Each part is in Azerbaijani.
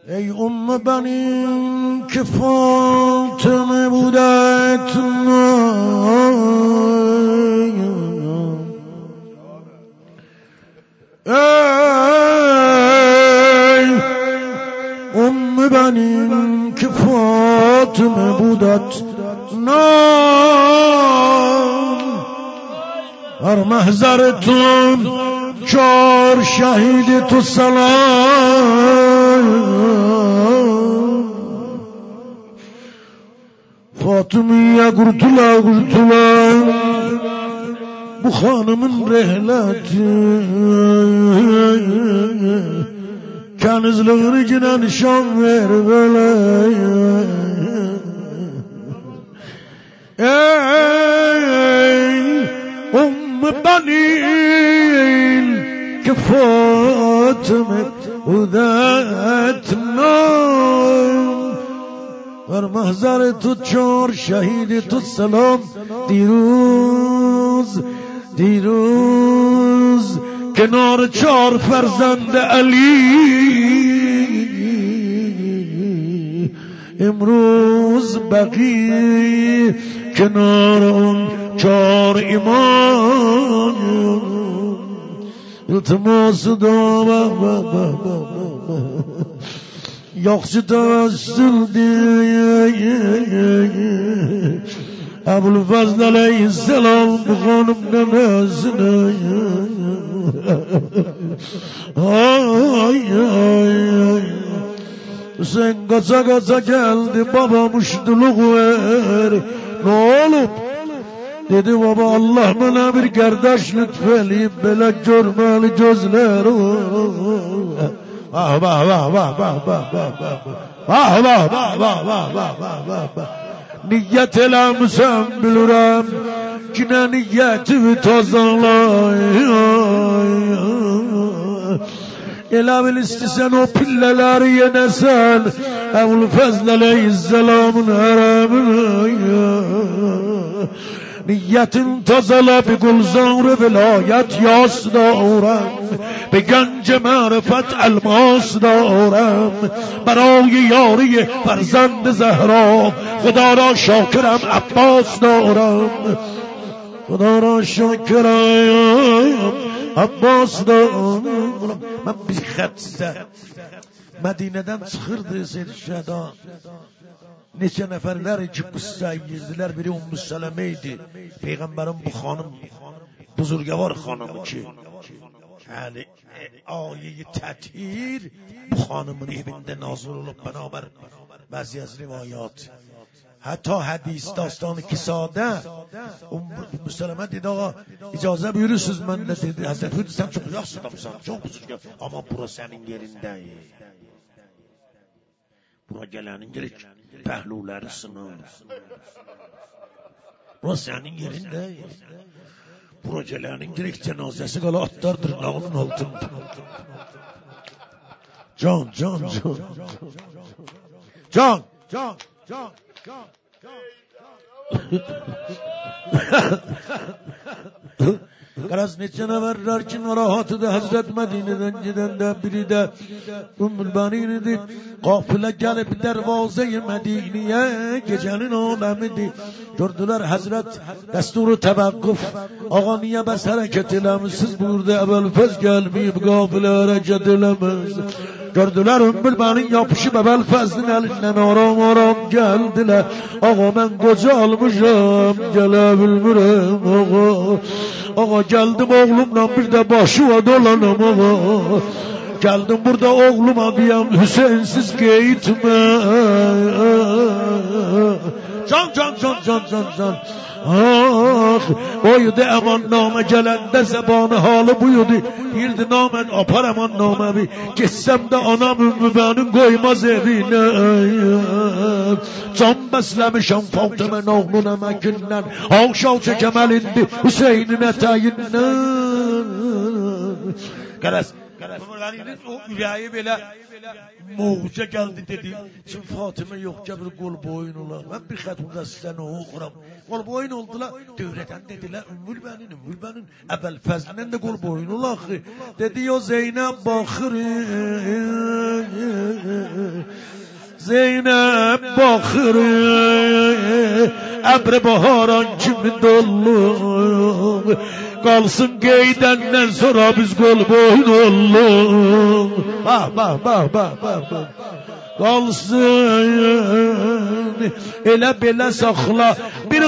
ای بنین که فاطمه بودت ای بنین که فاطمه بودت هر محضرتون 4 شهید تو سلام فاطمیه قرتلا bu hanımın rehleti kanızlığına nişan ver böyle ey benim ki Fatıma udetna ver mahzar tut 4 şehidi tut selam دیروز کنار 4 فرزند علی امروز بقی کنار اون 4 ایمان التماس دعا yaxşı tavassul Ebu'l-Fazl aleyhisselam bu hanım namazına ay Hüseyin kaça geldi baba muştuluk ver ne olup dedi baba Allah bana bir kardeş lütfeyleyip böyle görmeli gözler vah vah vah vah vah vah vah vah vah vah vah vah niyet eləmişəm bilirəm Yine niyetimi tozalay Elə bil istəsən o pillələri yenəsən Ebu'l-Fazl aleyhisselamın hərəminə Niyetin tazala bir gulzar velayet yas دارم به گنج معرفت الماس دارم برای یاری فرزند زهرا خدا را شاکرم عباس دارم خدا را شاکرم عباس دارم من bir xətsə Mədinədən çıxırdı Seyyid Şəhda neçə nəfərlər ki qıssa girdilər biri Ümmü Sələmə idi Peyğəmbərin bu xanım buzurgavar xanımı ki yani ayeyi tətir bu xanımın evində nazil olub beraber bəzi az rivayat hatta hadis dastanı kisadə Ümmü Sələmə dedi ağa icazə buyurursunuz mən də dedi Həzrət Hüd sən çox yaxşı adamsan çox buzurgar ama bura sənin yerindəyik bura gələnin gerek pəhluləri sınır bura sənin yerindəyik bura gələnin gerek cənazəsi qala atlardır nağının altında can Qaraz neçə nəvərlər ki narahatıdır Həzrət Mədinədən gedəndə biri də Ümmül-Bənin idi qafilə gəlib dərvazə-i Mədiniyə gecənin aləmidir gördülər Həzrət dəsturu təvəqqüf ağa niyə bəs hərəkət eləmişsiz burada Ebu'l-Fazl gəlməyib qafilə hərəkət eləməz gördülər Ümmül-Bənin yapışıb Ebu'l-Fazlın əlindən aram gəldilər ağa mən qoca almışam gələ bilmirəm ağa geldim oğlumla bir de başı dolanam ağa geldim burada oğluma diyem Hüseyinsiz gitme can ah oydu emanname gelende zebanı halı buydu birdi namen apar emanname bir geçsem de anam Ümmü-Bənin koymaz evine can beslemişem Fatıma oğlun emekinden avşal çekemel indi Hüseyin'in eteğinden Qaraz Məməlinin o ürəyi belə moğuca gəldi dedi. Şimdi Fatıma yox ki bir qol boyun olar. Mən bir xətmdə sizdən oxuram. Qol boyun oldular. Dövrədən dedilər Ümmül bənin əvvəl fəzlindən də qol boyun olar. Dedi o Zeynəb baxır. Zeynep bakır əbr baharan kimi dolu kalsın geydenden sonra biz kol boyun olduk. Bak kalsın elə belə saxla bir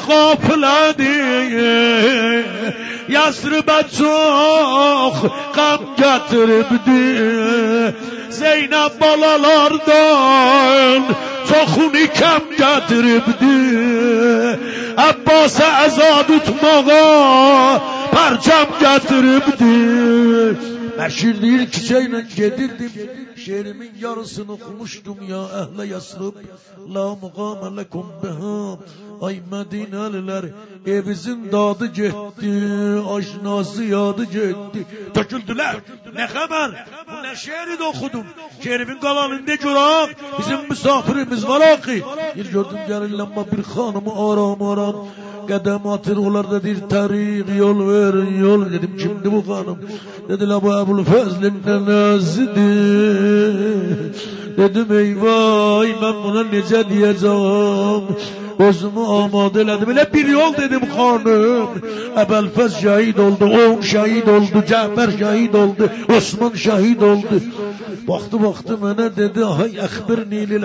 qaflədir Yasribə çox qam gətiribdi Zeynep balalardan çoxunu kəm gətiribdi Abbas'a əza tutmağa parçam gətiribdi Ben şiir değil çiçeğine gedirdim Şiirimin yarısını okumuştum ya ehle yasrib La mugame lekum beham Ay Medineliler evizin dadı gitti Aşnası yadı gitti Döküldüler ne haber bu ne şiiri de okudum Şiirimin kalanında görək bizim misafirimiz var ki Bir gördüm gelirlenme bir hanımı aram Qədəm atır onlar da bir tariq yol verin yol dedim kimdi bu hanım dediler bu Əbülfəzlin nənəsidir dedim eyvay ben buna necə diyeceğim özümü amadə elədim elə bir yol dedim hanım Əbülfəz şəhid oldu oğul şəhid oldu Cəfər şəhid oldu Osman şəhid oldu baktı mənə dedi ay əxbirni lil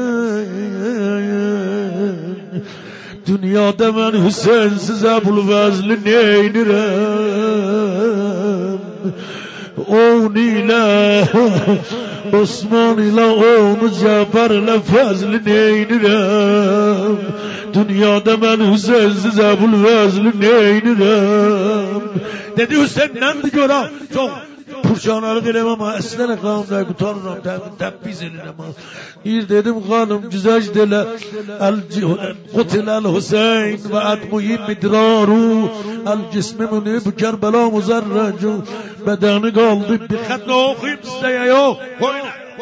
Hüseyin Dünyada ben Hüseyinsiz Əbülfəzli neynirəm On ile Osman ile onu Cafer ile Fəzli neynirəm Dünyada ben Hüseyinsiz Əbülfəzli neynirəm Dedi Hüseyin'den görəm çok Purçanarı dilem ama esnene kanımda kutarıram tebbiz eline ama Bir dedim hanım güzel dile Kutilel Hüseyin ve admuyi midraru El cismi münib Kerbela muzarracu Bedeni kaldı bir xatla okuyayım size ya yok Koyun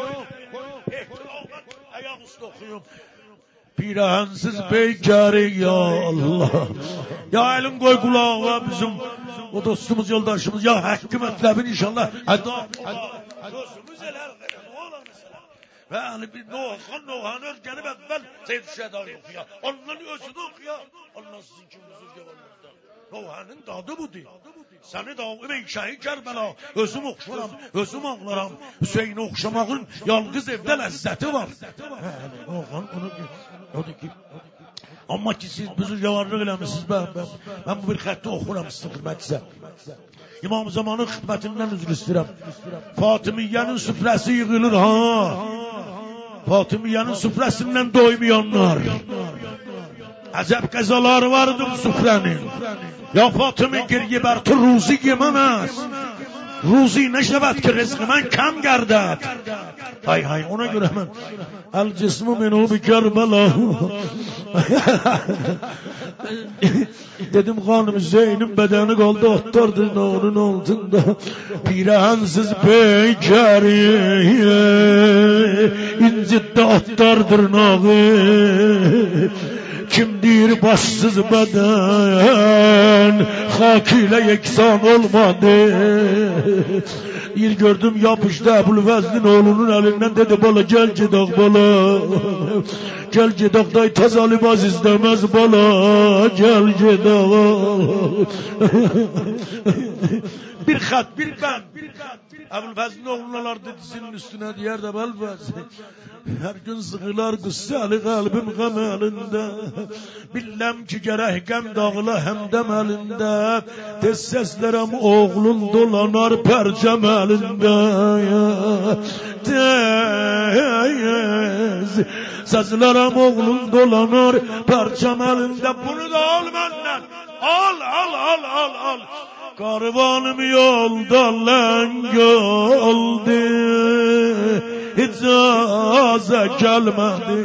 Ayak üstü okuyayım Pirahansız beykari ya Allah Ya elin koy kulağı bizim O dostumuz yoldaşımız ya hakkı metlebin inşallah Gözümüz eler Ve hani bir Nohan örgenip evvel Seyyid Şehda okuyor Onların özünü okuyor Ondan sizin kiminiz cevabınızda Nohan'ın dadı bu değil Seni de ben şahit Kerbela Özüm okşaram, özüm ağlaram Hüseyin'i okşamağın yalnız evde lezzeti var Nohan onu ki Amma ki siz bizi cavarlıq eləmişsiniz ben bu bir xətti oxuram sizin xidmətinizə İmam Zamanın xidmətindən üzr istəyirəm Fatimiyyənin süfrəsi yığılır Fatimiyyənin süfrəsindən doymayanlar Əcəb qəzalar vardı bu süfrənin Ya Fatimi geriye berti ruzi yeməməz Ruzi neşəvət ki rizqimən kəm gərdət Hay ona göre hemen El cismu minu bi Kerbela Dedim hanım Zeyn'in bedeni kaldı ottardı onun altında Pirahansız beykari İncitte ottardır nağı Kimdir başsız beden Hak ile yeksan olmadı Bir gördüm yapıştı Əbülfəzlin oğlunun elinden dedi bala gel gedək bala Gel gedək day taza libas istemez bala Gel gedək Bir xat bir ben Əbülfəzlin oğlunalar dedisinin üstüne diyer de Əbülfəz Her gün sıkılar qıssəli qalbim qəm əlində Billəm ki gərək qəm dağla həmdəm əlində Tez səslərəm oğlun dolanar pərcəm əlində Tez səslərəm oğlun dolanar pərcəm əlində Bunu da al məndən Al Karvanım yolda leng oldu İcaze gelmedi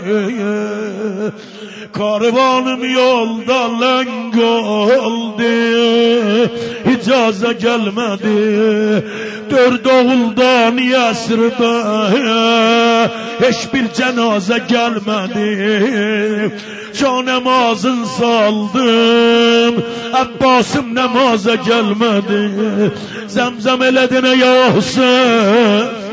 Karvanım yolda leng oldu İcaze gelmedi dörd oğuldan Yəsirdə heç bir cənazə gəlmədi. Can namazın saldım, Abbasım namaza gəlmədi. Zəmzəm elədinə ya Hüseyin,